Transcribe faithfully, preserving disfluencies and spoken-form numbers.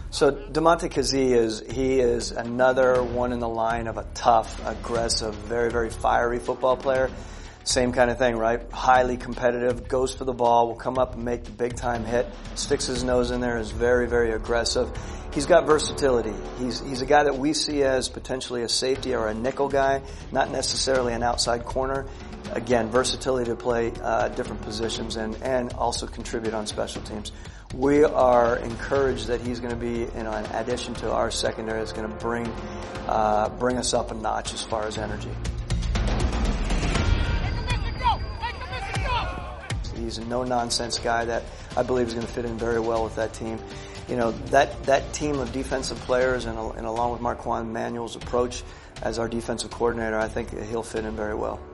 So Damontae Kazee is he is another one in the line of a tough, aggressive, very, very fiery football player. Same kind of thing, right? Highly competitive, goes for the ball, will come up and make the big time hit, sticks his nose in there, is very, very aggressive. He's got versatility. He's he's a guy that we see as potentially a safety or a nickel guy, not necessarily an outside corner. Again, versatility to play uh, different positions and, and also contribute on special teams. We are encouraged that he's going to be, you know, an addition to our secondary that's going to bring uh, bring us up a notch as far as energy. He's a no-nonsense guy that I believe is going to fit in very well with that team. You know, that, that team of defensive players and, and along with Marquand Manuel's approach as our defensive coordinator, I think he'll fit in very well.